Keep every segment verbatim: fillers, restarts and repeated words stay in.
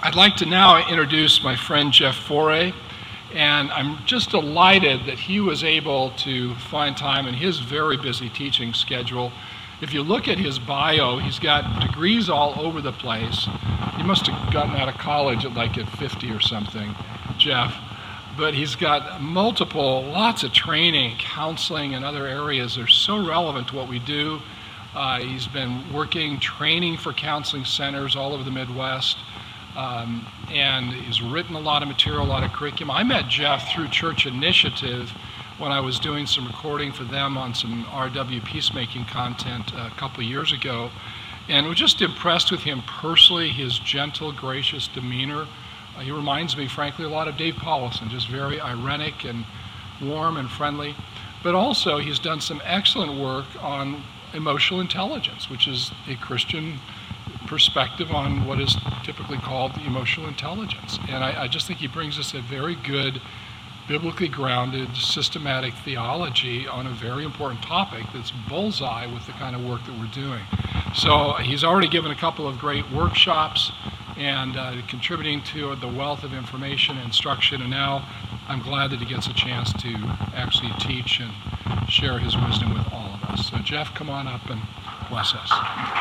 I'd like to now introduce my friend Jeff Foray, and I'm just delighted that he was able to find time in his very busy teaching schedule. If you look at his bio, he's got degrees all over the place. He must have gotten out of college at like at fifty or something, Jeff. But he's got multiple, lots of training, counseling, and other areas that are so relevant to what we do. Uh, he's been working, training for counseling centers all over the Midwest. Um, and he's written a lot of material, a lot of curriculum. I met Jeff through Church Initiative when I was doing some recording for them on some R W peacemaking content a couple of years ago, and was just impressed with him personally, his gentle, gracious demeanor. Uh, he reminds me, frankly, a lot of Dave Paulison, just very ironic and warm and friendly. But also, he's done some excellent work on emotional intelligence, which is a Christian perspective on what is typically called emotional intelligence. And I, I just think he brings us a very good, biblically grounded, systematic theology on a very important topic that's bullseye with the kind of work that we're doing. So he's already given a couple of great workshops and uh, contributing to the wealth of information and instruction, and now I'm glad that he gets a chance to actually teach and share his wisdom with all of us. So Jeff, come on up and bless us.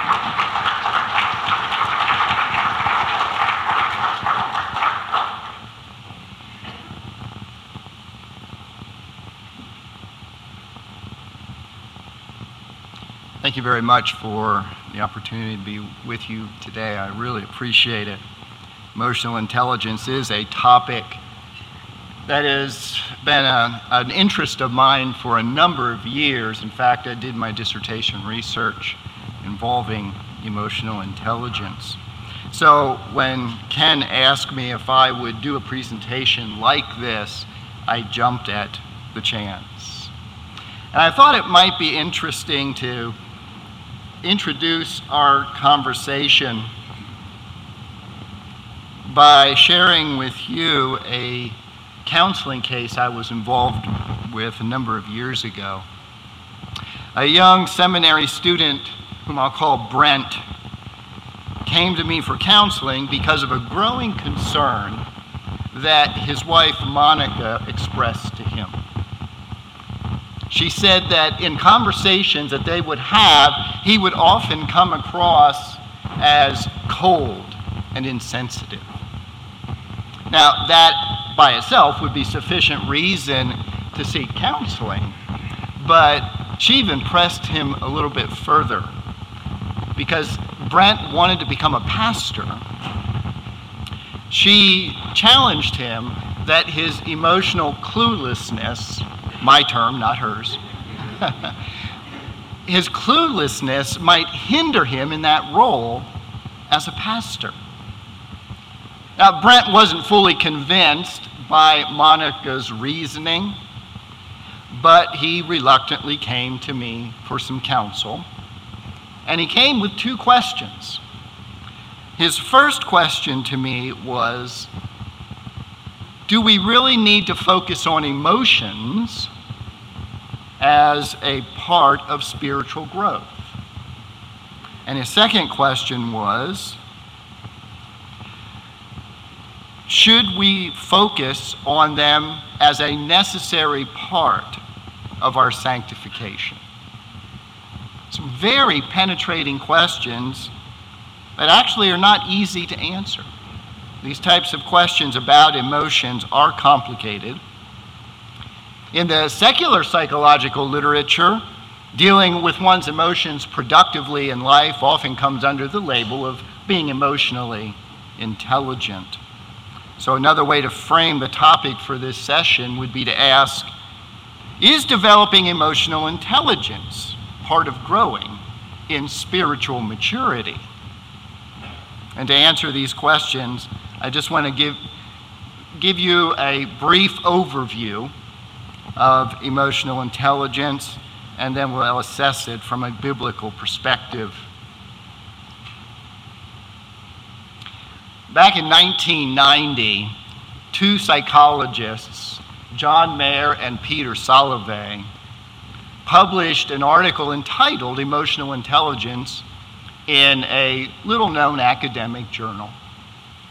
Thank you very much for the opportunity to be with you today. I really appreciate it. Emotional intelligence is a topic that has been a, an interest of mine for a number of years. In fact, I did my dissertation research involving emotional intelligence. So when Ken asked me if I would do a presentation like this, I jumped at the chance. And I thought it might be interesting to introduce our conversation by sharing with you a counseling case I was involved with a number of years ago. A young seminary student, whom I'll call Brent, came to me for counseling because of a growing concern that his wife Monica expressed to him. She said that in conversations that they would have, he would often come across as cold and insensitive. Now, that by itself would be sufficient reason to seek counseling, but she even pressed him a little bit further because Brent wanted to become a pastor. She challenged him that his emotional cluelessness, my term, not hers, his cluelessness might hinder him in that role as a pastor. Now, Brent wasn't fully convinced by Monica's reasoning, but he reluctantly came to me for some counsel. And he came with two questions. His first question to me was, do we really need to focus on emotions as a part of spiritual growth? And his second question was, should we focus on them as a necessary part of our sanctification? Some very penetrating questions that actually are not easy to answer. These types of questions about emotions are complicated. In the secular psychological literature, dealing with one's emotions productively in life often comes under the label of being emotionally intelligent. So another way to frame the topic for this session would be to ask, is developing emotional intelligence part of growing in spiritual maturity? And to answer these questions, I just want to give, give you a brief overview of emotional intelligence, and then we'll assess it from a biblical perspective. Back in nineteen ninety, two psychologists, John Mayer and Peter Salovey, published an article entitled Emotional Intelligence in a little-known academic journal.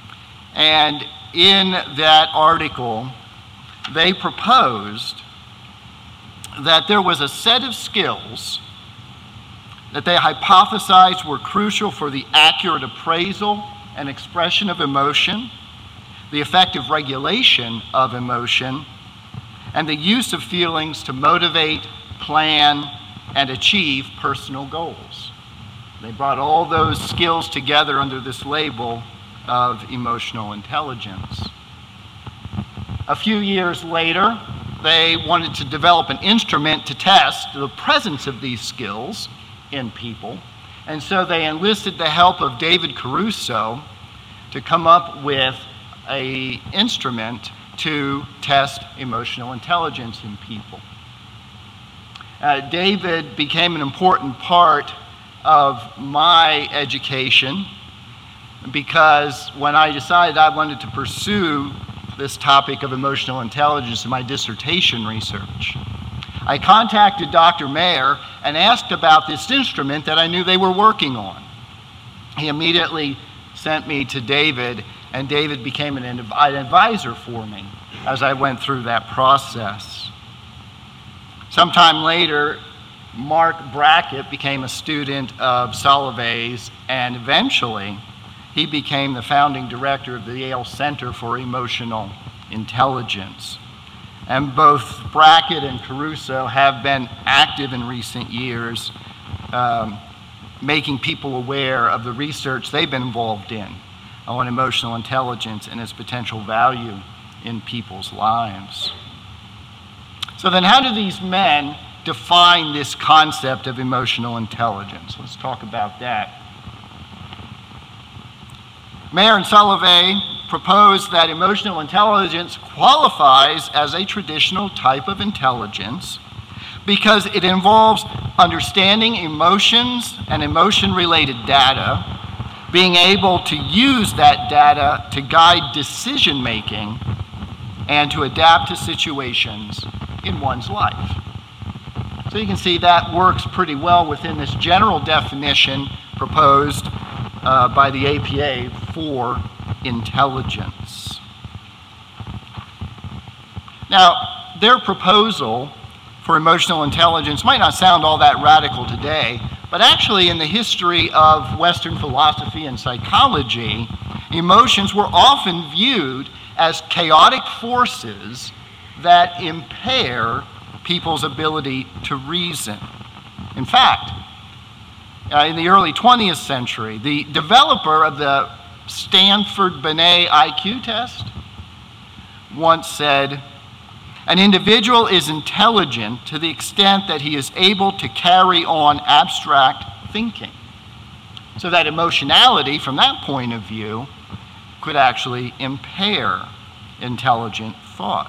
And in that article, they proposed that there was a set of skills that they hypothesized were crucial for the accurate appraisal and expression of emotion, the effective regulation of emotion, and the use of feelings to motivate, plan, and achieve personal goals. They brought all those skills together under this label of emotional intelligence. A few years later, they wanted to develop an instrument to test the presence of these skills in people, and so they enlisted the help of David Caruso to come up with an instrument to test emotional intelligence in people. Uh, David became an important part of my education because when I decided I wanted to pursue this topic of emotional intelligence in my dissertation research, I contacted Doctor Mayer and asked about this instrument that I knew they were working on. He immediately sent me to David, and David became an advisor for me as I went through that process. Sometime later, Mark Brackett became a student of Salovey's, and eventually he became the founding director of the Yale Center for Emotional Intelligence. And both Brackett and Caruso have been active in recent years, um, making people aware of the research they've been involved in on emotional intelligence and its potential value in people's lives. So then how do these men define this concept of emotional intelligence? Let's talk about that. Mayer and Salovey proposed that emotional intelligence qualifies as a traditional type of intelligence because it involves understanding emotions and emotion-related data, being able to use that data to guide decision-making and to adapt to situations in one's life. So you can see that works pretty well within this general definition proposed uh, by the A P A for intelligence. Now, their proposal for emotional intelligence might not sound all that radical today, but actually in the history of Western philosophy and psychology, emotions were often viewed as chaotic forces that impair people's ability to reason. In fact, uh, in the early twentieth century, the developer of the Stanford-Binet I Q test once said, "An individual is intelligent to the extent that he is able to carry on abstract thinking." So that emotionality, from that point of view, could actually impair intelligent thought.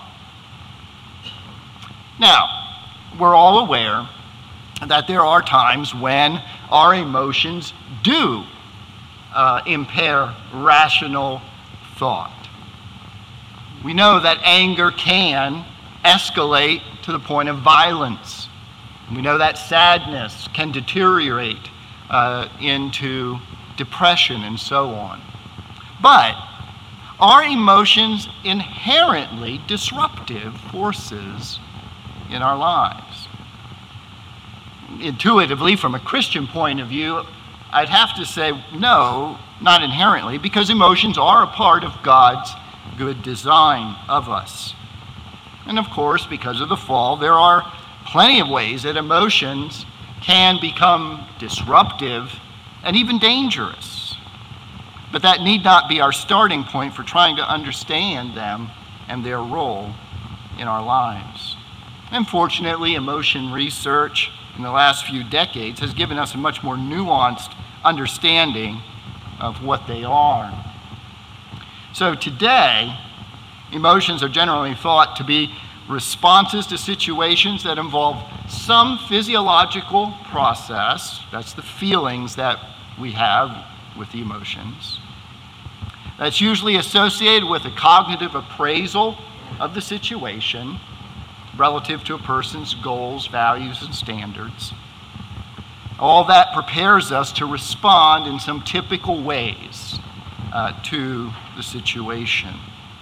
Now, we're all aware that there are times when our emotions do uh, impair rational thought. We know that anger can escalate to the point of violence. We know that sadness can deteriorate uh, into depression and so on. But are emotions inherently disruptive forces in our lives? Intuitively, from a Christian point of view, I'd have to say no, not inherently, because emotions are a part of God's good design of us. And of course, because of the fall, there are plenty of ways that emotions can become disruptive and even dangerous. But that need not be our starting point for trying to understand them and their role in our lives. Unfortunately, emotion research in the last few decades has given us a much more nuanced understanding of what they are. So today, emotions are generally thought to be responses to situations that involve some physiological process, that's the feelings that we have with the emotions, that's usually associated with a cognitive appraisal of the situation relative to a person's goals, values, and standards. All that prepares us to respond in some typical ways uh, to the situation.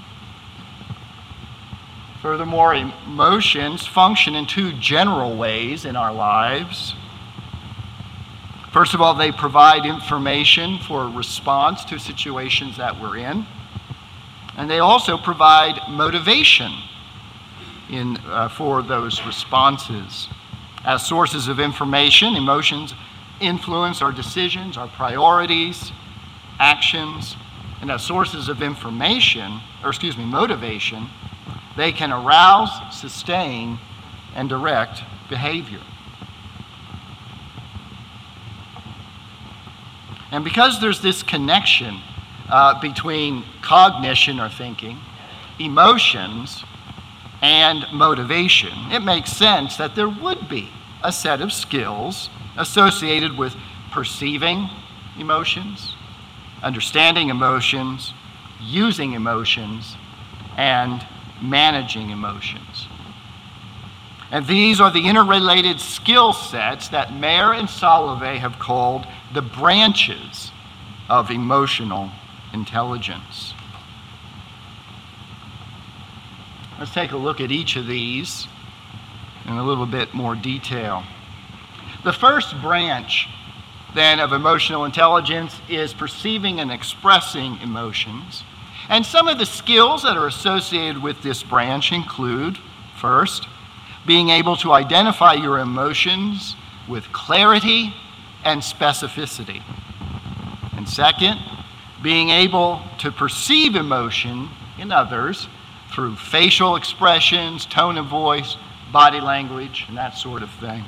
Furthermore, emotions function in two general ways in our lives. First of all, they provide information for response to situations that we're in. And they also provide motivation in, uh, for those responses. As sources of information, emotions influence our decisions, our priorities, actions. And as sources of information, or excuse me, motivation, they can arouse, sustain, and direct behavior. And because there's this connection uh, between cognition or thinking, emotions, and motivation, it makes sense that there would be a set of skills associated with perceiving emotions, understanding emotions, using emotions, and managing emotions. And these are the interrelated skill sets that Mayer and Salovey have called the branches of emotional intelligence. Let's take a look at each of these in a little bit more detail. The first branch, then, of emotional intelligence is perceiving and expressing emotions. And some of the skills that are associated with this branch include, first, being able to identify your emotions with clarity and specificity. And second, being able to perceive emotion in others through facial expressions, tone of voice, body language, and that sort of thing.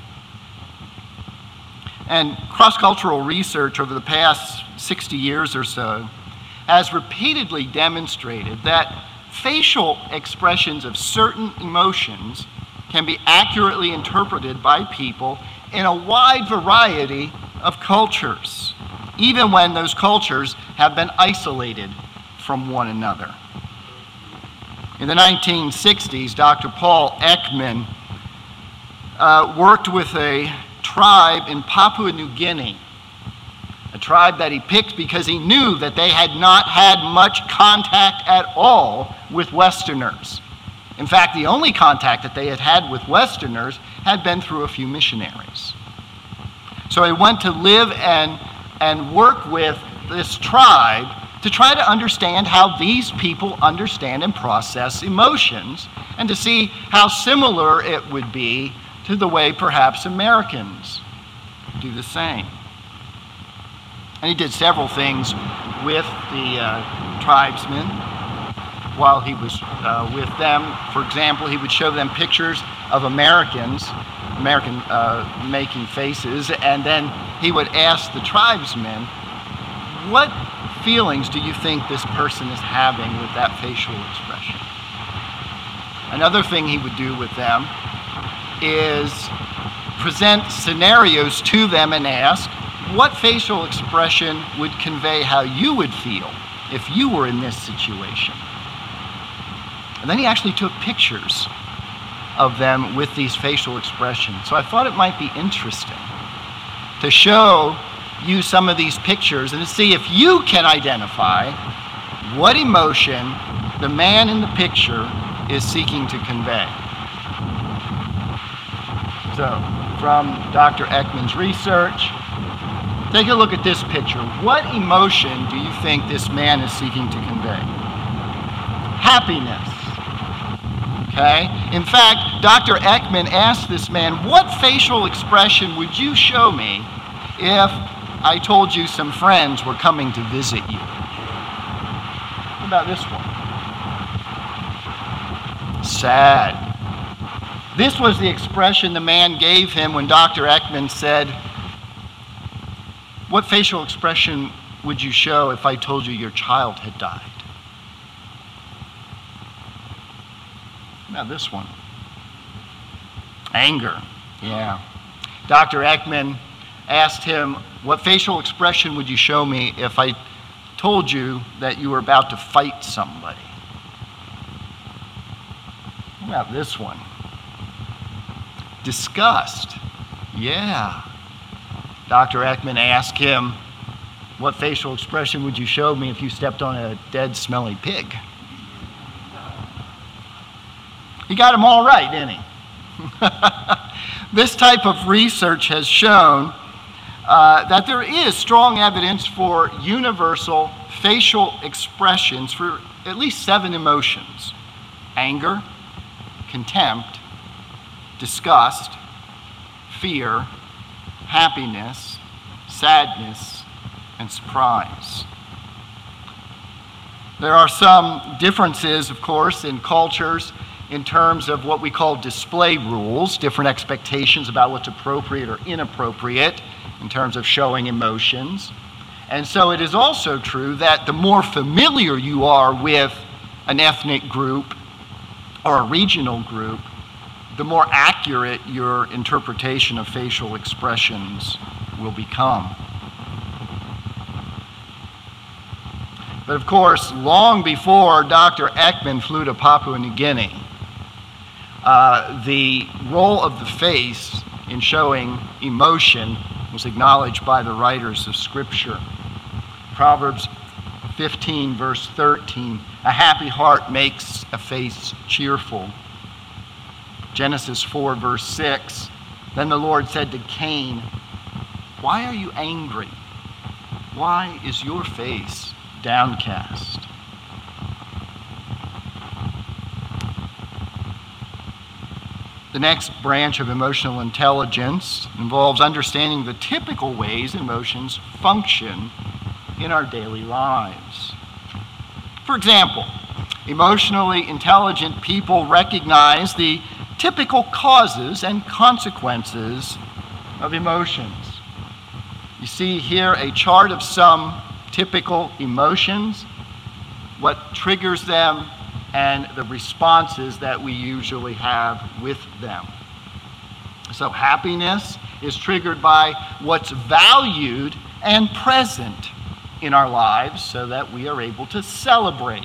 And cross-cultural research over the past sixty years or so has repeatedly demonstrated that facial expressions of certain emotions can be accurately interpreted by people in a wide variety of cultures, even when those cultures have been isolated from one another. In the nineteen sixties, Doctor Paul Ekman uh, worked with a tribe in Papua New Guinea, a tribe that he picked because he knew that they had not had much contact at all with Westerners. In fact, the only contact that they had had with Westerners had been through a few missionaries. So he went to live and, and work with this tribe to try to understand how these people understand and process emotions, and to see how similar it would be to the way perhaps Americans do the same. And he did several things with the uh, tribesmen while he was uh, with them. For example, he would show them pictures of Americans, American uh, making faces, and then he would ask the tribesmen, what feelings do you think this person is having with that facial expression? Another thing he would do with them is present scenarios to them and ask, what facial expression would convey how you would feel if you were in this situation? And then he actually took pictures of them with these facial expressions. So I thought it might be interesting to show you some of these pictures and to see if you can identify what emotion the man in the picture is seeking to convey. So, from Doctor Ekman's research, take a look at this picture. What emotion do you think this man is seeking to convey? Happiness. Okay? In fact, Doctor Ekman asked this man, what facial expression would you show me if I told you some friends were coming to visit you? What about this one? Sad. This was the expression the man gave him when Doctor Ekman said, what facial expression would you show if I told you your child had died? Now this one. Anger. Yeah. Doctor Ekman asked him, what facial expression would you show me if I told you that you were about to fight somebody? What about this one? Disgust. Yeah. Doctor Ekman asked him, What facial expression would you show me if you stepped on a dead, smelly pig? He got them all right, didn't he? This type of research has shown uh, that there is strong evidence for universal facial expressions for at least seven emotions: anger, contempt, disgust, fear, happiness, sadness, and surprise. There are some differences, of course, in cultures in terms of what we call display rules, different expectations about what's appropriate or inappropriate in terms of showing emotions. And so it is also true that the more familiar you are with an ethnic group or a regional group, the more accurate your interpretation of facial expressions will become. But of course, long before Doctor Ekman flew to Papua New Guinea, uh, the role of the face in showing emotion was acknowledged by the writers of Scripture. Proverbs fifteen, verse thirteen, a happy heart makes a face cheerful. Genesis four, verse six, then the Lord said to Cain, why are you angry? Why is your face downcast? The next branch of emotional intelligence involves understanding the typical ways emotions function in our daily lives. For example, emotionally intelligent people recognize the typical causes and consequences of emotions. You see here a chart of some typical emotions, what triggers them, and the responses that we usually have with them. So happiness is triggered by what's valued and present in our lives so that we are able to celebrate.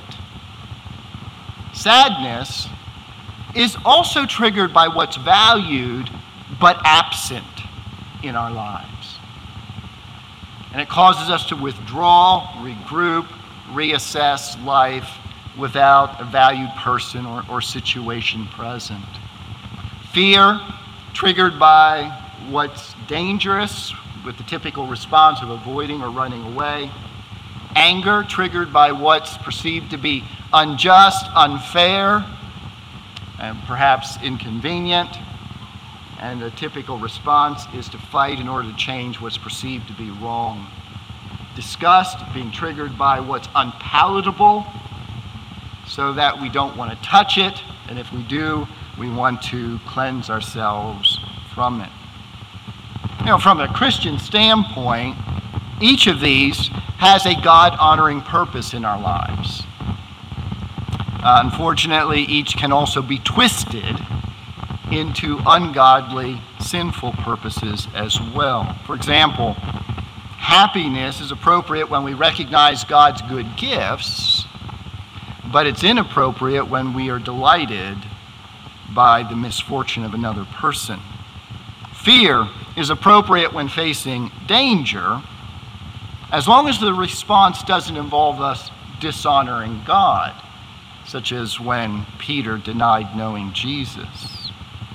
Sadness is also triggered by what's valued but absent in our lives. And it causes us to withdraw, regroup, reassess life without a valued person or, or situation present. Fear, triggered by what's dangerous, with the typical response of avoiding or running away. Anger, triggered by what's perceived to be unjust, unfair, and perhaps inconvenient. And the typical response is to fight in order to change what's perceived to be wrong. Disgust, being triggered by what's unpalatable, so that we don't want to touch it, and if we do, we want to cleanse ourselves from it. You know, from a Christian standpoint, each of these has a God-honoring purpose in our lives. Uh, unfortunately, each can also be twisted into ungodly, sinful purposes as well. For example, happiness is appropriate when we recognize God's good gifts, but it's inappropriate when we are delighted by the misfortune of another person. Fear is appropriate when facing danger, as long as the response doesn't involve us dishonoring God, such as when Peter denied knowing Jesus.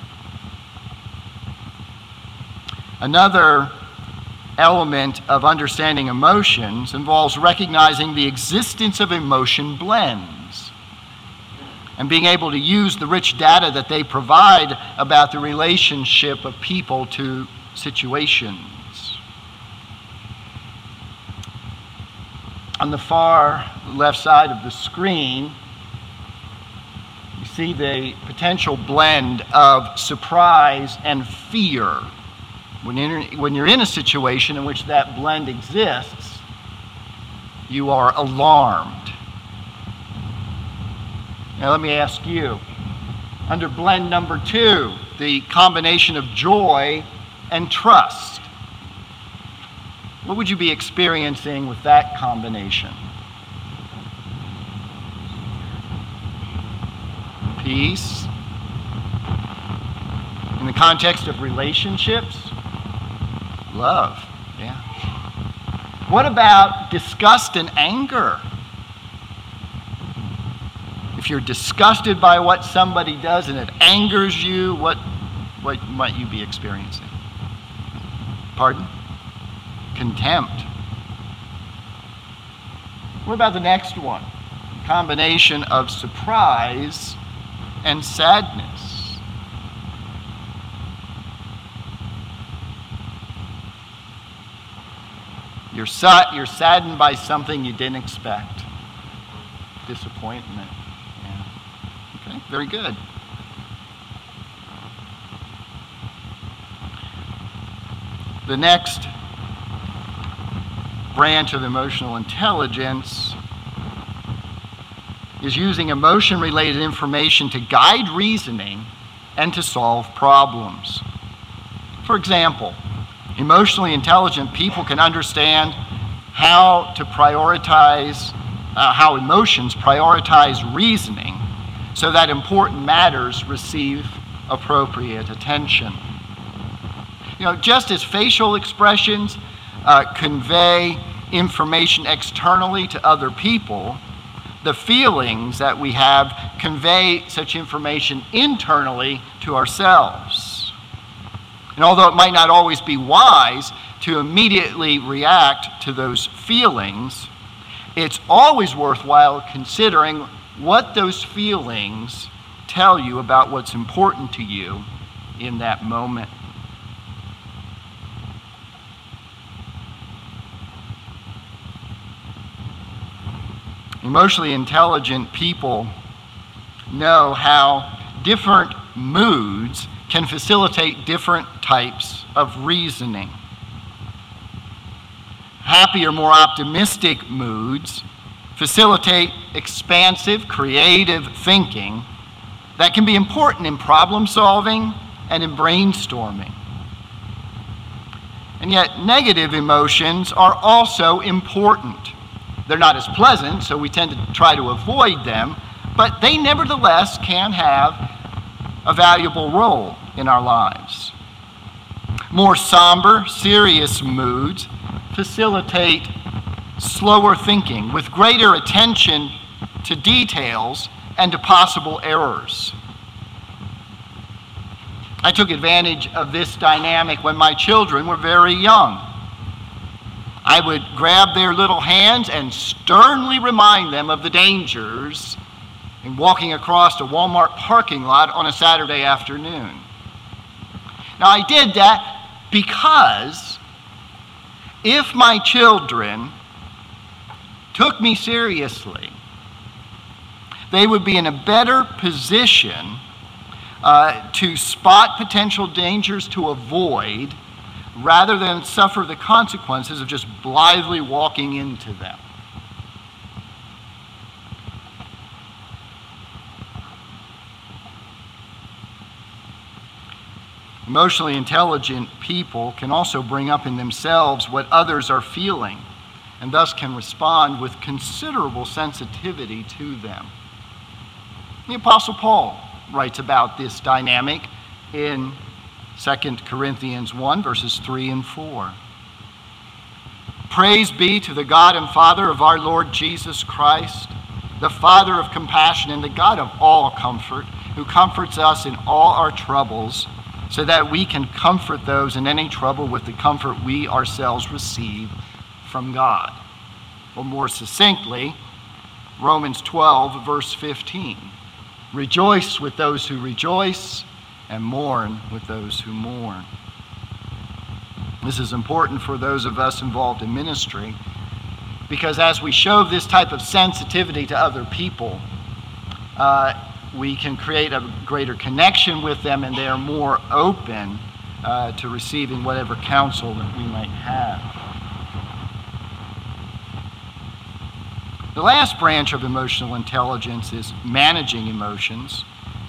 Another element of understanding emotions involves recognizing the existence of emotion blends and being able to use the rich data that they provide about the relationship of people to situations. On the far left side of the screen, you see the potential blend of surprise and fear. When you're, when you're in a situation in which that blend exists, you are alarmed. Now let me ask you, under blend number two, the combination of joy and trust, what would you be experiencing with that combination? Peace. In the context of relationships, love. Yeah. What about disgust and anger? If you're disgusted by what somebody does and it angers you, what, what might you be experiencing? Pardon? Contempt. What about the next one? Combination of surprise and sadness. You're, sa- you're saddened by something you didn't expect. Disappointment. Yeah. Okay, very good. The next branch of emotional intelligence is using emotion-related information to guide reasoning and to solve problems. For example, emotionally intelligent people can understand how to prioritize, uh, how emotions prioritize reasoning so that important matters receive appropriate attention. You know, just as facial expressions uh, convey information externally to other people, the feelings that we have convey such information internally to ourselves. And although it might not always be wise to immediately react to those feelings, it's always worthwhile considering what those feelings tell you about what's important to you in that moment. Emotionally intelligent people know how different moods can facilitate different types of reasoning. Happier, more optimistic moods facilitate expansive, creative thinking that can be important in problem solving and in brainstorming. And yet, negative emotions are also important. They're not as pleasant, so we tend to try to avoid them, but they nevertheless can have a valuable role in our lives. More somber, serious moods facilitate slower thinking with greater attention to details and to possible errors. I took advantage of this dynamic when my children were very young. I would grab their little hands and sternly remind them of the dangers in walking across a Walmart parking lot on a Saturday afternoon. Now, I did that because if my children took me seriously, they would be in a better position uh, to spot potential dangers to avoid rather than suffer the consequences of just blithely walking into them. Emotionally intelligent people can also bring up in themselves what others are feeling and thus can respond with considerable sensitivity to them. The Apostle Paul writes about this dynamic in Second Corinthians one, verses three and four. Praise be to the God and Father of our Lord Jesus Christ, the Father of compassion and the God of all comfort, who comforts us in all our troubles, so that we can comfort those in any trouble with the comfort we ourselves receive from God. Or more succinctly, Romans twelve, verse fifteen. Rejoice with those who rejoice, and mourn with those who mourn. This is important for those of us involved in ministry, because as we show this type of sensitivity to other people, uh, we can create a greater connection with them, and they are more open uh, to receiving whatever counsel that we might have. The last branch of emotional intelligence is managing emotions.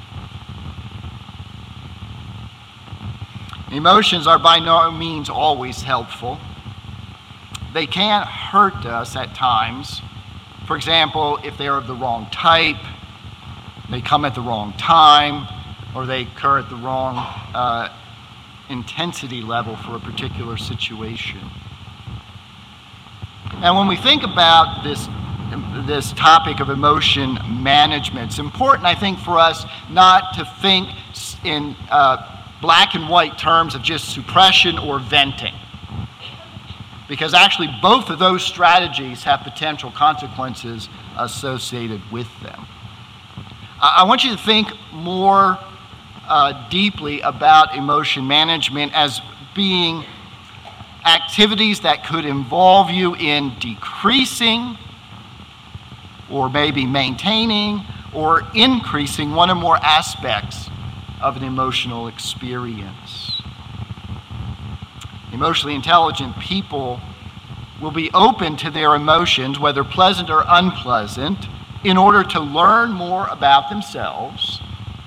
Emotions are by no means always helpful. They can hurt us at times. For example, if they are of the wrong type, they come at the wrong time, or they occur at the wrong uh, intensity level for a particular situation. And when we think about this, this topic of emotion management, it's important, I think, for us not to think in uh, black and white terms of just suppression or venting. Because actually both of those strategies have potential consequences associated with them. I want you to think more uh, deeply about emotion management as being activities that could involve you in decreasing or maybe maintaining or increasing one or more aspects of an emotional experience. Emotionally intelligent people will be open to their emotions, whether pleasant or unpleasant, in order to learn more about themselves.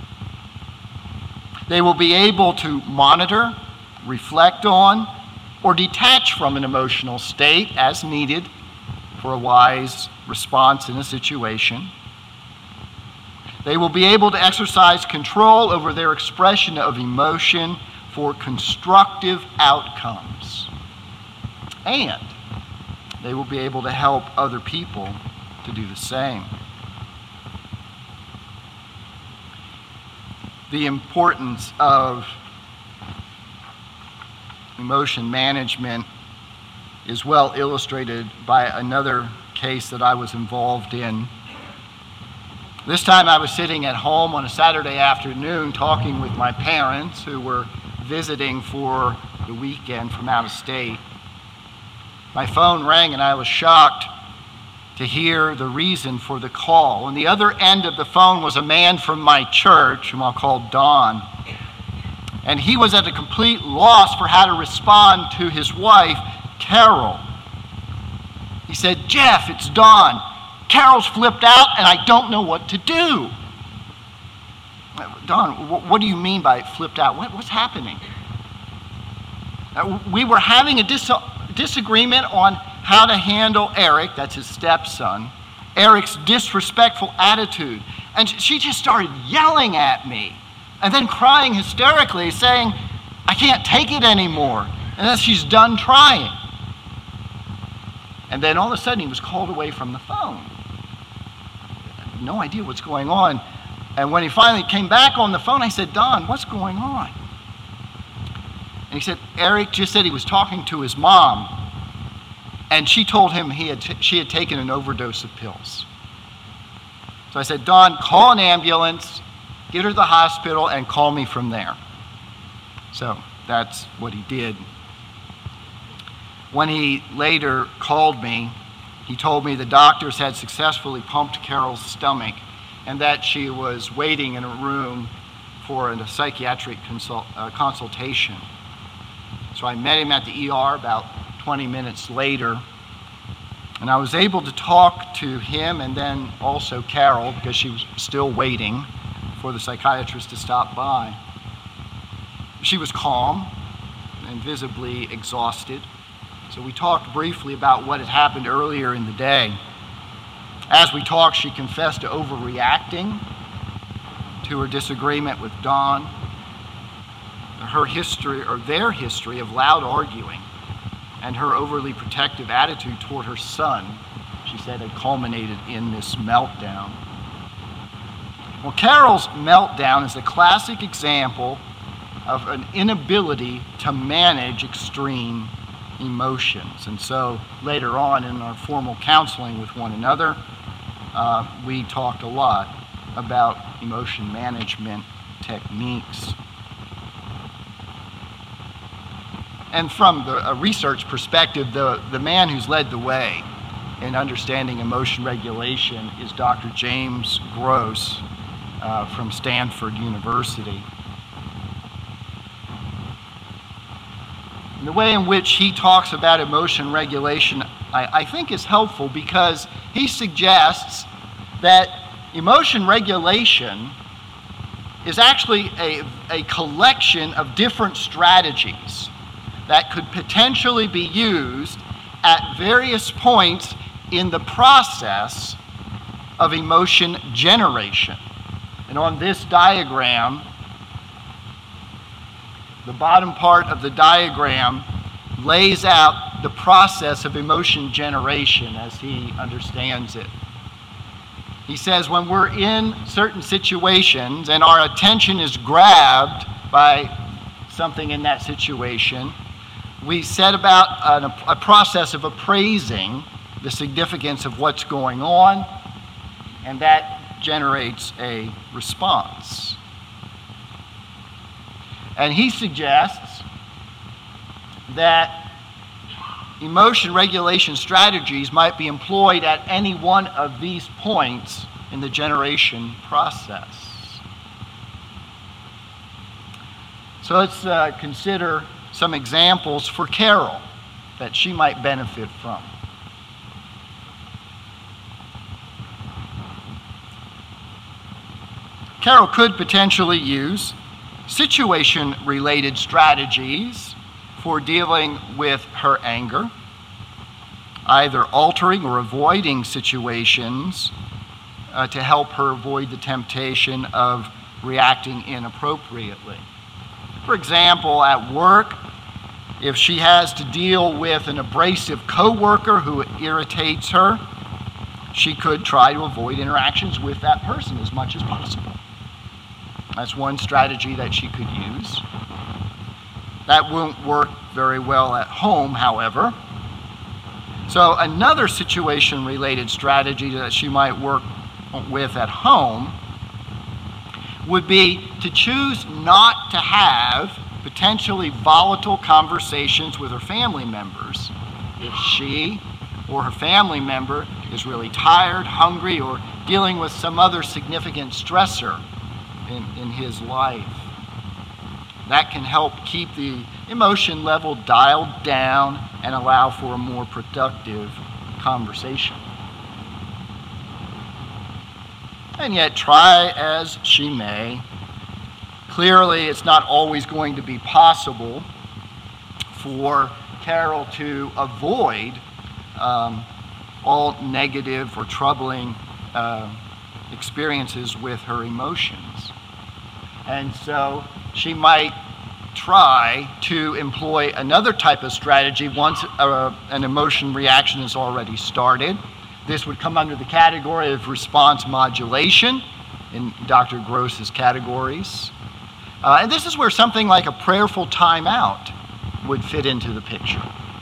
They will be able to monitor, reflect on, or detach from an emotional state as needed for a wise response in a situation. They will be able to exercise control over their expression of emotion for constructive outcomes. And they will be able to help other people to do the same. The importance of emotion management is well illustrated by another case that I was involved in. This time I was sitting at home on a Saturday afternoon talking with my parents who were visiting for the weekend from out of state. My phone rang and I was shocked to hear the reason for the call. On the other end of the phone was a man from my church, whom I'll call Don. And he was at a complete loss for how to respond to his wife, Carol. He said, "Jeff, it's Don. Carol's flipped out and I don't know what to do." Don, what do you mean by flipped out? What, what's happening? We were having a dis- disagreement on how to handle Eric, that's his stepson, Eric's disrespectful attitude. And she just started yelling at me and then crying hysterically, saying, "I can't take it anymore," and that she's done trying. And then all of a sudden he was called away from the phone. I had no idea what's going on. And when he finally came back on the phone, I said, "Don, what's going on?" And he said, "Eric just said he was talking to his mom, and she told him he had t- she had taken an overdose of pills." So I said, "Don, call an ambulance, get her to the hospital, and call me from there." So that's what he did. When he later called me, he told me the doctors had successfully pumped Carol's stomach and that she was waiting in a room for a psychiatric consult, uh, consultation. So I met him at the E R about twenty minutes later, and I was able to talk to him and then also Carol, because she was still waiting for the psychiatrist to stop by. She was calm and visibly exhausted. So we talked briefly about what had happened earlier in the day. As we talked, she confessed to overreacting to her disagreement with Don. Her history, or their history, of loud arguing and her overly protective attitude toward her son, she said, had culminated in this meltdown. Well, Carol's meltdown is a classic example of an inability to manage extreme emotions. And so later on in our formal counseling with one another, uh, we talked a lot about emotion management techniques. And from the, a research perspective, the, the man who's led the way in understanding emotion regulation is Doctor James Gross uh, from Stanford University. The way in which he talks about emotion regulation, I, I think is helpful, because he suggests that emotion regulation is actually a, a collection of different strategies that could potentially be used at various points in the process of emotion generation. And on this diagram, the bottom part of the diagram lays out the process of emotion generation as he understands it. He says when we're in certain situations and our attention is grabbed by something in that situation, we set about an, a process of appraising the significance of what's going on, and that generates a response. And he suggests that emotion regulation strategies might be employed at any one of these points in the generation process. So let's uh, consider some examples for Carol that she might benefit from. Carol could potentially use situation-related strategies for dealing with her anger, either altering or avoiding situations uh, to help her avoid the temptation of reacting inappropriately. For example, at work, if she has to deal with an abrasive coworker who irritates her, she could try to avoid interactions with that person as much as possible. That's one strategy that she could use. That won't work very well at home, however. So another situation-related strategy that she might work with at home would be to choose not to have potentially volatile conversations with her family members if she or her family member is really tired, hungry, or dealing with some other significant stressor in, in his life. That can help keep the emotion level dialed down and allow for a more productive conversation. And yet, try as she may, clearly it's not always going to be possible for Carol to avoid um, all negative or troubling uh, experiences with her emotions. And so she might try to employ another type of strategy once uh, an emotion reaction is already started. This would come under the category of response modulation in Doctor Gross's categories. Uh, and this is where something like a prayerful timeout would fit into the picture.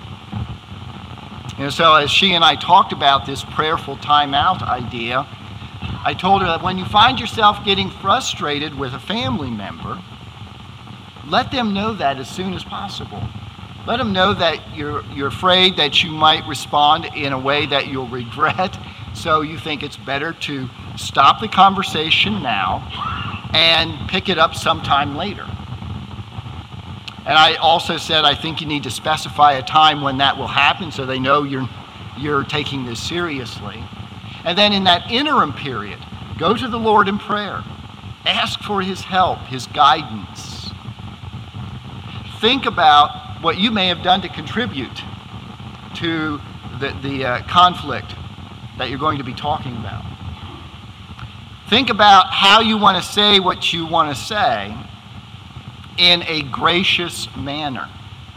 And so as she and I talked about this prayerful timeout idea, I told her that when you find yourself getting frustrated with a family member, let them know that as soon as possible. Let them know that you're, you're afraid that you might respond in a way that you'll regret, so you think it's better to stop the conversation now and pick it up sometime later. And I also said I think you need to specify a time when that will happen so they know you're, you're taking this seriously. And then in that interim period, go to the Lord in prayer. Ask for His help, His guidance. Think about what you may have done to contribute to the, the uh, conflict that you're going to be talking about. Think about how you want to say what you want to say in a gracious manner.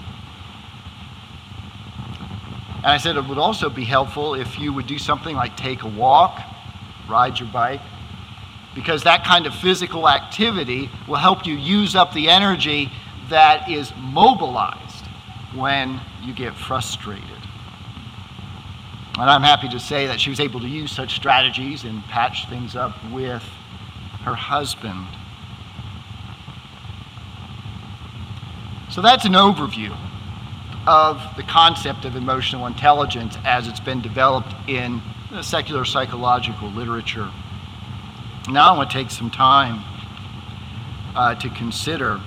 And I said it would also be helpful if you would do something like take a walk, ride your bike, because that kind of physical activity will help you use up the energy that is mobilized when you get frustrated. And I'm happy to say that she was able to use such strategies and patch things up with her husband. So that's an overview of the concept of emotional intelligence as it's been developed in the secular psychological literature. Now I want to take some time uh, to consider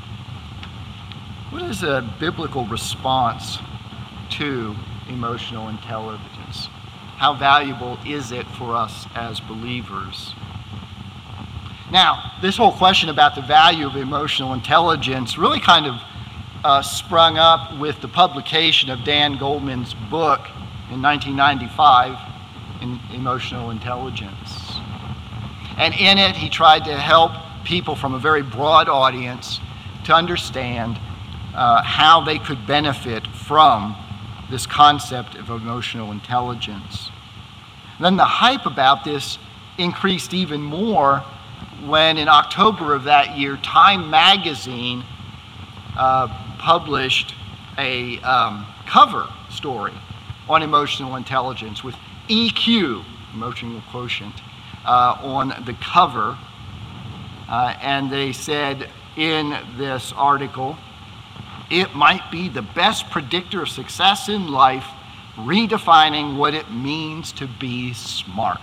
what is a biblical response to emotional intelligence? How valuable is it for us as believers? Now, this whole question about the value of emotional intelligence really kind of uh, sprung up with the publication of Dan Goleman's book in nineteen ninety-five, in Emotional Intelligence. And in it, he tried to help people from a very broad audience to understand uh, how they could benefit from this concept of emotional intelligence. Then the hype about this increased even more when in October of that year, Time magazine uh, published a um, cover story on emotional intelligence with E Q, emotional quotient, uh, on the cover. Uh, and they said in this article, it might be the best predictor of success in life, redefining what it means to be smart.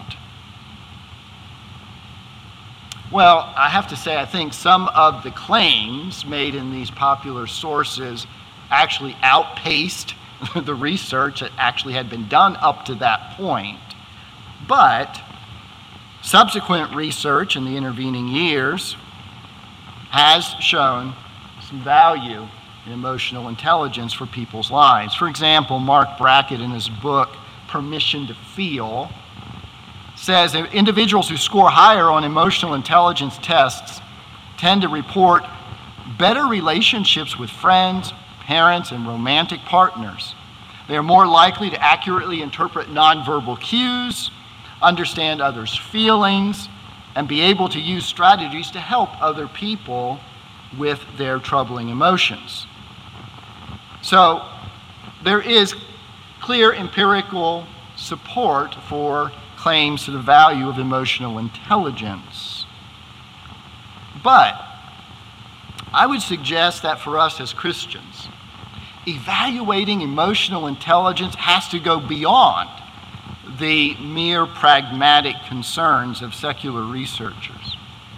Well, I have to say, I think some of the claims made in these popular sources actually outpaced the research that actually had been done up to that point. But subsequent research in the intervening years has shown some value in emotional intelligence for people's lives. For example, Mark Brackett in his book, Permission to Feel, says that individuals who score higher on emotional intelligence tests tend to report better relationships with friends, parents, and romantic partners. They are more likely to accurately interpret nonverbal cues, understand others' feelings, and be able to use strategies to help other people with their troubling emotions. So there is clear empirical support for claims to the value of emotional intelligence. But I would suggest that for us as Christians, evaluating emotional intelligence has to go beyond the mere pragmatic concerns of secular researchers.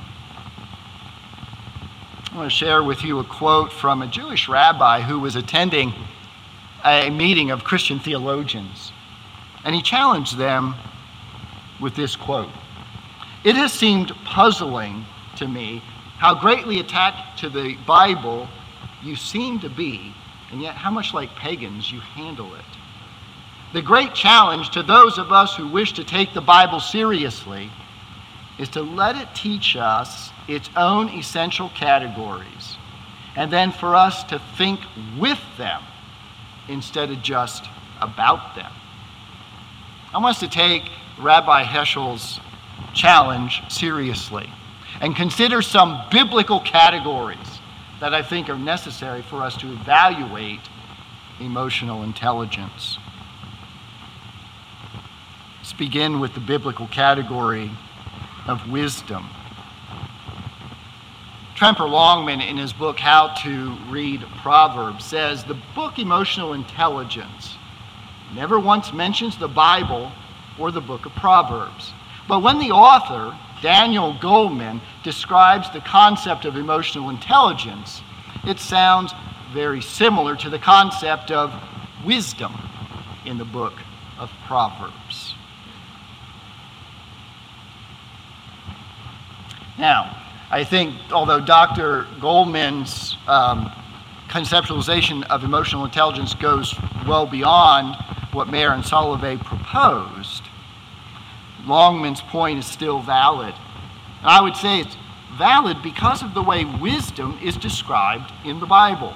I want to share with you a quote from a Jewish rabbi who was attending a meeting of Christian theologians, and he challenged them with this quote. It has seemed puzzling to me how greatly attached to the Bible you seem to be, and yet how much like pagans you handle it. The great challenge to those of us who wish to take the Bible seriously is to let it teach us its own essential categories, and then for us to think with them instead of just about them. I want us to take Rabbi Heschel's challenge seriously and consider some biblical categories that I think are necessary for us to evaluate emotional intelligence. Let's begin with the biblical category of wisdom. Tremper Longman, in his book How to Read Proverbs, says the book Emotional Intelligence never once mentions the Bible or the book of Proverbs. But when the author, Daniel Goleman, describes the concept of emotional intelligence, it sounds very similar to the concept of wisdom in the book of Proverbs. Now, I think although Doctor Goleman's um, conceptualization of emotional intelligence goes well beyond what Mayer and Solovey proposed, Longman's point is still valid. And I would say it's valid because of the way wisdom is described in the Bible.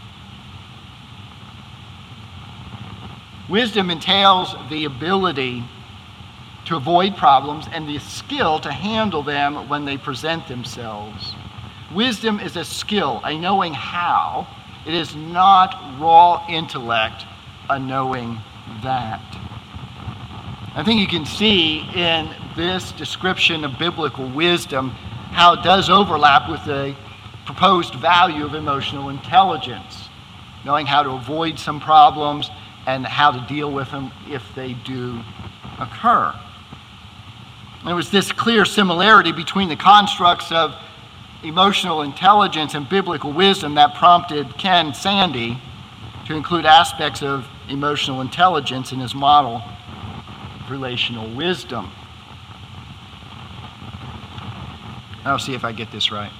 Wisdom entails the ability to avoid problems and the skill to handle them when they present themselves. Wisdom is a skill, a knowing how. It is not raw intellect, a knowing that. I think you can see in this description of biblical wisdom how it does overlap with the proposed value of emotional intelligence, knowing how to avoid some problems and how to deal with them if they do occur. There was this clear similarity between the constructs of emotional intelligence and biblical wisdom that prompted Ken Sande to include aspects of emotional intelligence in his model of relational wisdom. I'll see if I get this right.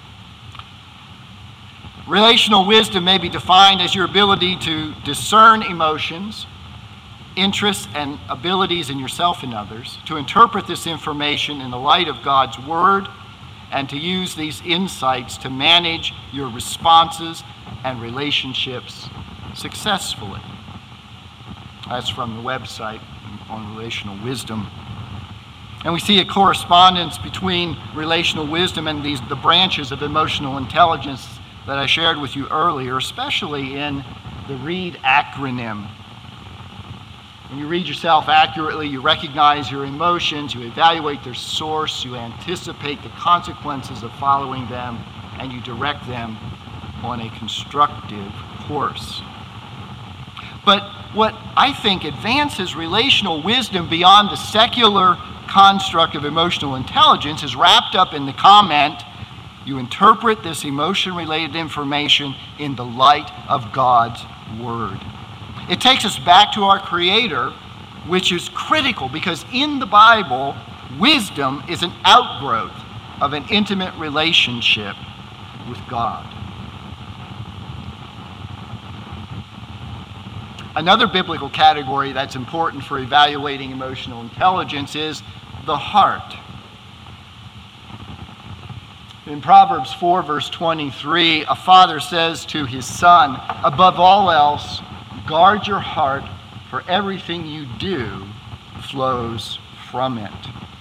Relational wisdom may be defined as your ability to discern emotions, interests, and abilities in yourself and others, to interpret this information in the light of God's Word, and to use these insights to manage your responses and relationships successfully. That's from the website on relational wisdom. And we see a correspondence between relational wisdom and these the branches of emotional intelligence that I shared with you earlier, especially in the READ acronym. When you read yourself accurately, you recognize your emotions, you evaluate their source, you anticipate the consequences of following them, and you direct them on a constructive course. But what I think advances relational wisdom beyond the secular construct of emotional intelligence is wrapped up in the comment, you interpret this emotion-related information in the light of God's Word. It takes us back to our Creator, which is critical because in the Bible, wisdom is an outgrowth of an intimate relationship with God. Another biblical category that's important for evaluating emotional intelligence is the heart. In Proverbs four, verse twenty-three, a father says to his son, above all else, guard your heart, for everything you do flows from it.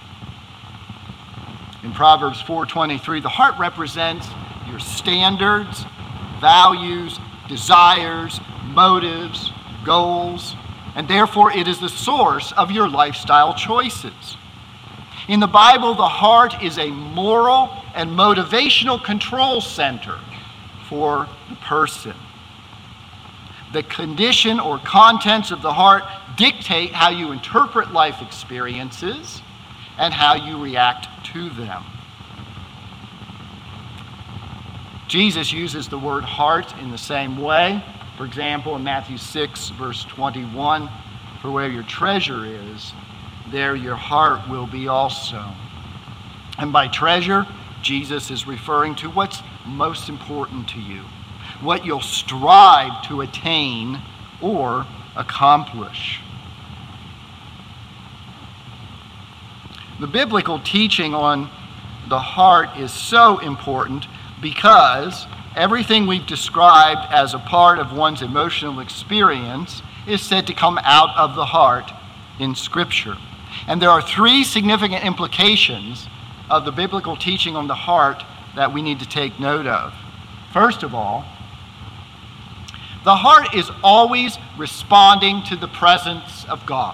In Proverbs four twenty-three, the heart represents your standards, values, desires, motives, goals, and therefore it is the source of your lifestyle choices. In the Bible, the heart is a moral and motivational control center for the person. The condition or contents of the heart dictate how you interpret life experiences and how you react to them. Jesus uses the word heart in the same way. For example, in Matthew six, verse twenty-one, for where your treasure is, there your heart will be also. And by treasure, Jesus is referring to what's most important to you, what you'll strive to attain or accomplish. The biblical teaching on the heart is so important because everything we've described as a part of one's emotional experience is said to come out of the heart in Scripture. And there are three significant implications of the biblical teaching on the heart that we need to take note of. First of all, the heart is always responding to the presence of God.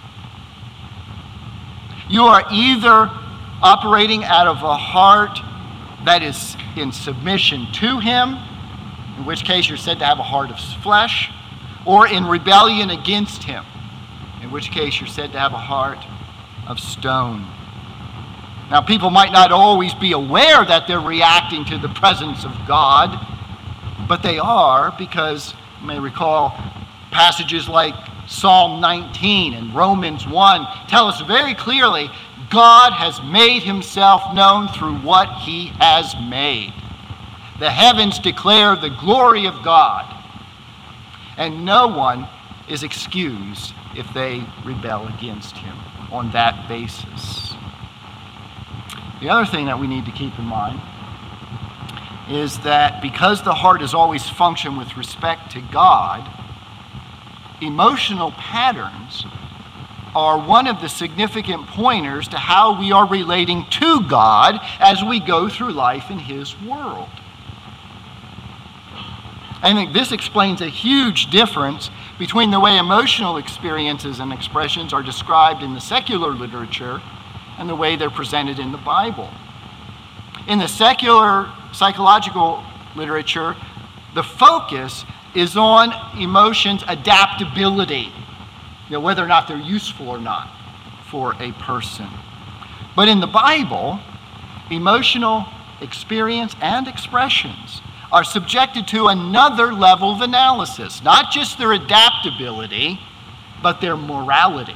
You are either operating out of a heart that is in submission to Him, in which case you're said to have a heart of flesh, or in rebellion against Him, in which case you're said to have a heart of stone. Now, people might not always be aware that they're reacting to the presence of God, but they are, because you may recall passages like Psalm nineteen and Romans one tell us very clearly God has made Himself known through what He has made. The heavens declare the glory of God, and no one is excused if they rebel against Him on that basis. The other thing that we need to keep in mind is that because the heart is always functioned with respect to God, emotional patterns are one of the significant pointers to how we are relating to God as we go through life in His world. I think this explains a huge difference between the way emotional experiences and expressions are described in the secular literature and the way they're presented in the Bible. In the secular psychological literature, the focus is on emotions' adaptability, you know, whether or not they're useful or not for a person. But in the Bible, emotional experience and expressions are subjected to another level of analysis, not just their adaptability, but their morality.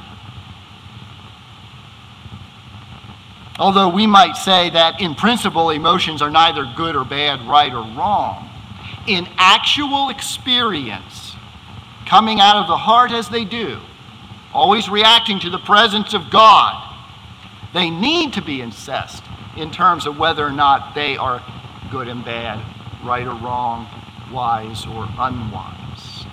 Although we might say that in principle emotions are neither good or bad, right or wrong, in actual experience, coming out of the heart as they do, always reacting to the presence of God, they need to be assessed in terms of whether or not they are good and bad, right or wrong, wise or unwise.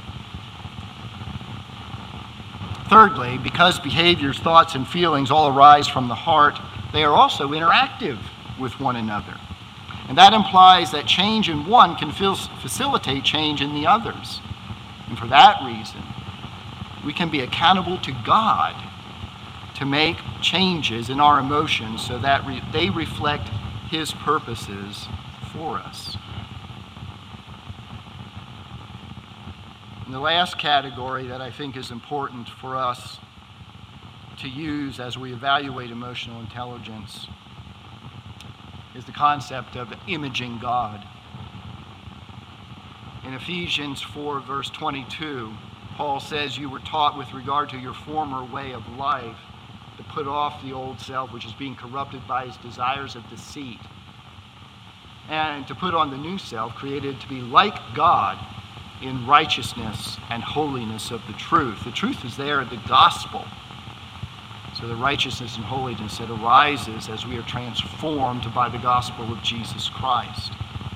Thirdly, because behaviors, thoughts, and feelings all arise from the heart, they are also interactive with one another. And that implies that change in one can facilitate change in the others. And for that reason, we can be accountable to God to make changes in our emotions so that re- they reflect His purposes for us. And the last category that I think is important for us to use as we evaluate emotional intelligence is the concept of imaging God. In Ephesians four, verse twenty-two, Paul says, "You were taught with regard to your former way of life to put off the old self, which is being corrupted by its desires of deceit, and to put on the new self, created to be like God in righteousness and holiness of the truth." The truth is there in the gospel. So the righteousness and holiness that arises as we are transformed by the gospel of Jesus Christ.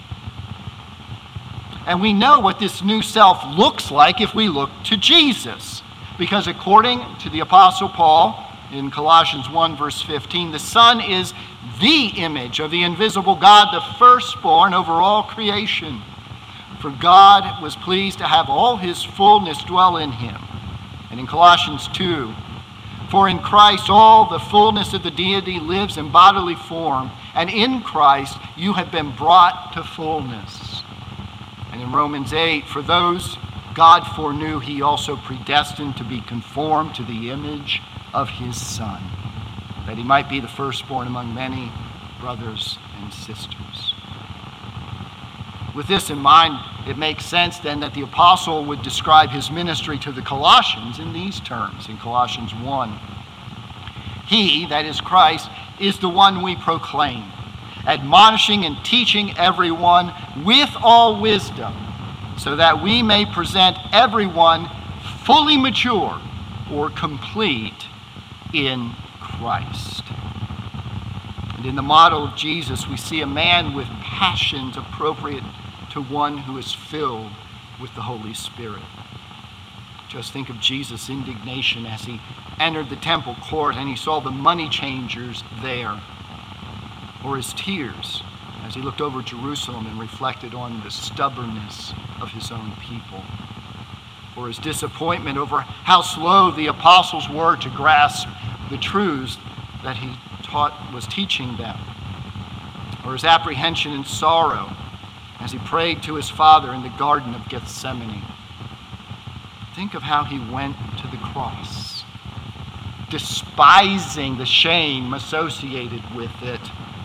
And we know what this new self looks like if we look to Jesus. Because according to the Apostle Paul in Colossians one, verse fifteen, the Son is the image of the invisible God, the firstborn over all creation. For God was pleased to have all His fullness dwell in Him. And in Colossians two, for in Christ all the fullness of the deity lives in bodily form, and in Christ you have been brought to fullness. And in Romans eight, for those God foreknew, He also predestined to be conformed to the image of His Son, that He might be the firstborn among many brothers and sisters. With this in mind, it makes sense then that the apostle would describe his ministry to the Colossians in these terms, in Colossians one. He, that is Christ, is the one we proclaim, admonishing and teaching everyone with all wisdom, so that we may present everyone fully mature or complete in Christ. And in the model of Jesus, we see a man with passions appropriate to one who is filled with the Holy Spirit. Just think of Jesus' indignation as He entered the temple court and He saw the money changers there, or His tears as He looked over Jerusalem and reflected on the stubbornness of His own people, or His disappointment over how slow the apostles were to grasp the truths that He taught was teaching them, or His apprehension and sorrow as He prayed to His Father in the Garden of Gethsemane. Think of how He went to the cross, despising the shame associated with it,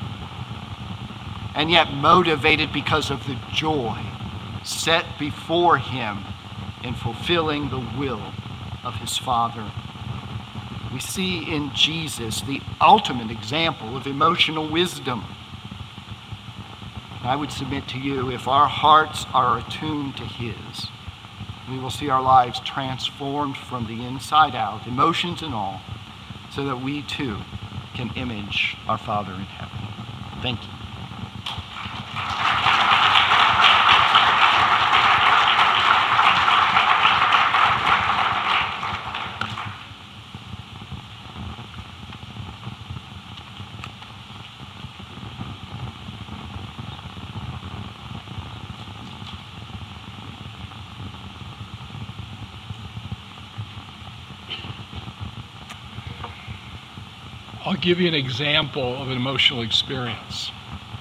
and yet motivated because of the joy set before Him in fulfilling the will of His Father. We see in Jesus the ultimate example of emotional wisdom. I would submit to you, if our hearts are attuned to His, we will see our lives transformed from the inside out, emotions and all, so that we too can image our Father in heaven. Thank you. I'll give you an example of an emotional experience.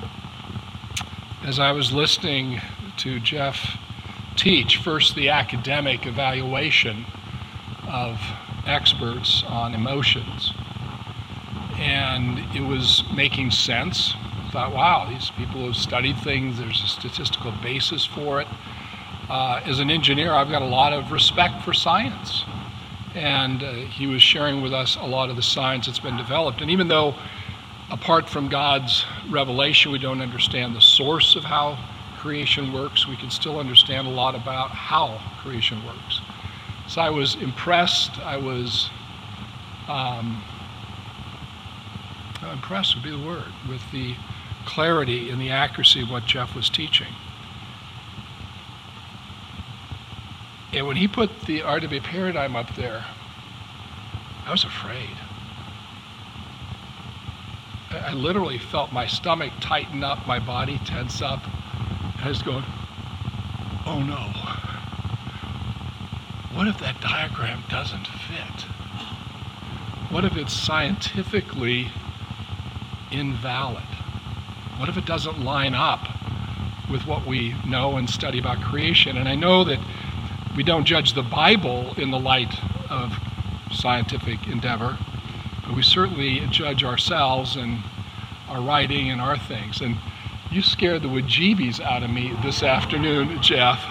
As I was listening to Jeff teach, first the academic evaluation of experts on emotions, and it was making sense. I thought, wow, these people have studied things, there's a statistical basis for it. Uh, as an engineer, I've got a lot of respect for science. And uh, he was sharing with us a lot of the science that's been developed. And even though, apart from God's revelation, we don't understand the source of how creation works, we can still understand a lot about how creation works. So I was impressed. I was um, impressed would be the word, with the clarity and the accuracy of what Jeff was teaching. And when he put the R W paradigm up there, I was afraid. I literally felt my stomach tighten up, my body tense up. And I was going, oh no. What if that diagram doesn't fit? What if it's scientifically invalid? What if it doesn't line up with what we know and study about creation? And I know that we don't judge the Bible in the light of scientific endeavor, but we certainly judge ourselves and our writing and our things. And you scared the bejeebies out of me this afternoon, Jeff.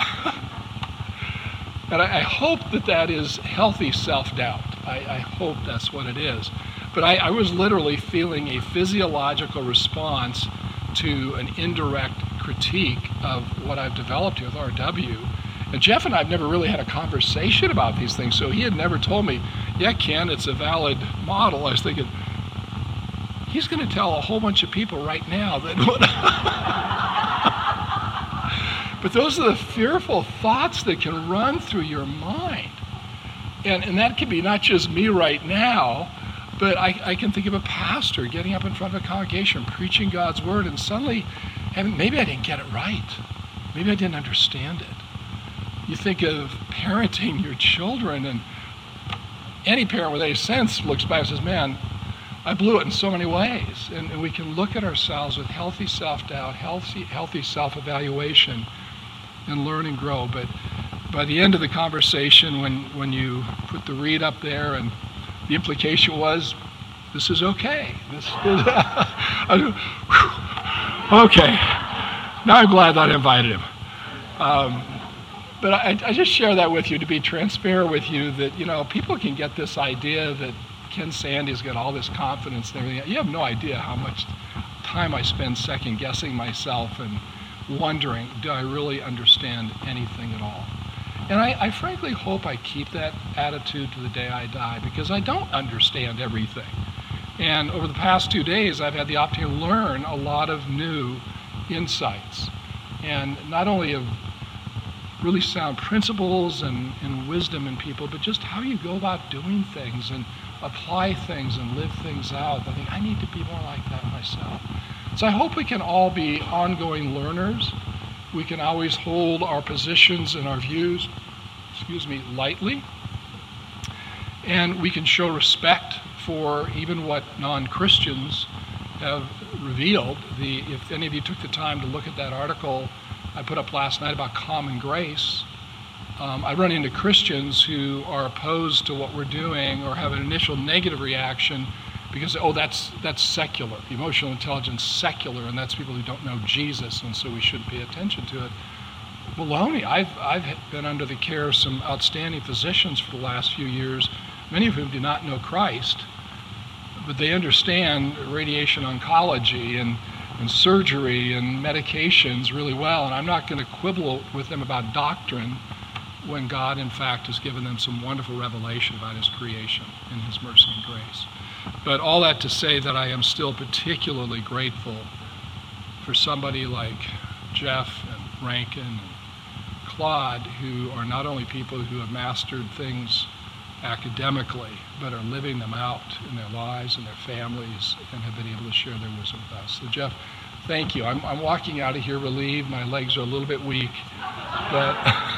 And I, I hope that that is healthy self-doubt. I, I hope that's what it is. But I, I was literally feeling a physiological response to an indirect critique of what I've developed here with R W. And Jeff and I have never really had a conversation about these things, so he had never told me, yeah, Ken, it's a valid model. I was thinking, he's going to tell a whole bunch of people right now that what... But those are the fearful thoughts that can run through your mind. And, and that can be not just me right now, but I, I can think of a pastor getting up in front of a congregation, preaching God's word, and suddenly, having, maybe I didn't get it right. Maybe I didn't understand it. You think of parenting your children, and any parent with any sense looks back and says, man, I blew it in so many ways. And, and we can look at ourselves with healthy self-doubt, healthy, healthy self-evaluation, and learn and grow. But by the end of the conversation, when, when you put the read up there, and the implication was, this is okay. This is, okay. Now I'm glad that I invited him. Um, But I, I just share that with you to be transparent with you that, you know, people can get this idea that Ken Sande's got all this confidence and everything. You have no idea how much time I spend second guessing myself and wondering, do I really understand anything at all? And I, I frankly hope I keep that attitude to the day I die, because I don't understand everything. And over the past two days, I've had the opportunity to learn a lot of new insights. And not only of really sound principles and, and wisdom in people, but just how you go about doing things and apply things and live things out. I think I need to be more like that myself. So I hope we can all be ongoing learners. We can always hold our positions and our views, excuse me, lightly. And we can show respect for even what non-Christians have revealed. The, if any of you took the time to look at that article I put up last night about common grace, um, I run into Christians who are opposed to what we're doing or have an initial negative reaction because, oh, that's that's secular. Emotional intelligence secular, and that's people who don't know Jesus, and so we shouldn't pay attention to it. Baloney. I've, I've been under the care of some outstanding physicians for the last few years, many of whom do not know Christ, but they understand radiation oncology and and surgery and medications really well, and I'm not going to quibble with them about doctrine when God, in fact, has given them some wonderful revelation about his creation and his mercy and grace. But all that to say that I am still particularly grateful for somebody like Jeff and Rankin and Claude, who are not only people who have mastered things academically, but are living them out in their lives and their families and have been able to share their wisdom with us. So Jeff, thank you. I'm, I'm walking out of here relieved. My legs are a little bit weak, but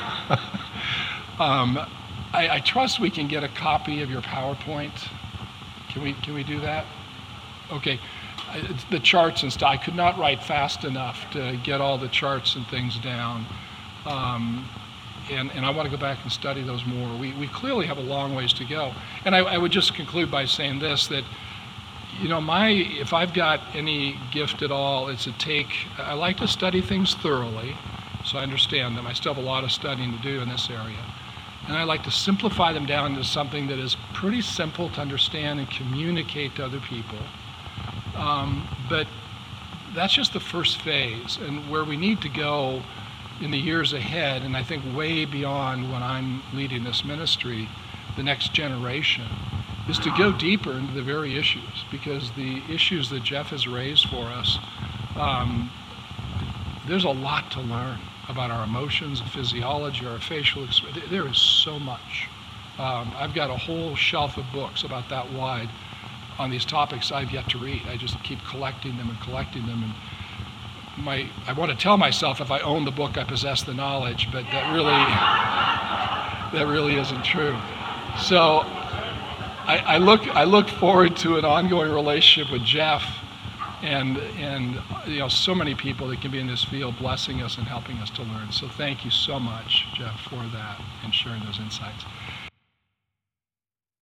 um, I, I trust we can get a copy of your PowerPoint. Can we, can we do that? Okay. It's the charts and stuff. I could not write fast enough to get all the charts and things down. Um, And, and I want to go back and study those more. We, we clearly have a long ways to go. And I, I would just conclude by saying this, that, you know, my, if I've got any gift at all, it's to take, I like to study things thoroughly, so I understand them. I still have a lot of studying to do in this area. And I like to simplify them down to something that is pretty simple to understand and communicate to other people. Um, but that's just the first phase. And where we need to go in the years ahead, and I think way beyond when I'm leading this ministry, the next generation, is to go deeper into the very issues, because the issues that Jeff has raised for us, um, there's a lot to learn about our emotions, physiology, our facial expression. There is so much. Um, I've got a whole shelf of books about that wide on these topics I've yet to read. I just keep collecting them and collecting them. And my, I want to tell myself if I own the book, I possess the knowledge, but that really, that really isn't true. So I, I look, I look forward to an ongoing relationship with Jeff, and and you know, so many people that can be in this field blessing us and helping us to learn. So thank you so much, Jeff, for that and sharing those insights.